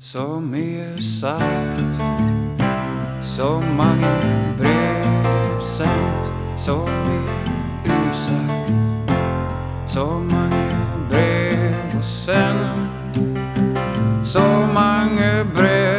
Så mye sagt, så mange brev sendt, så mye usagt, så mange brev å sende.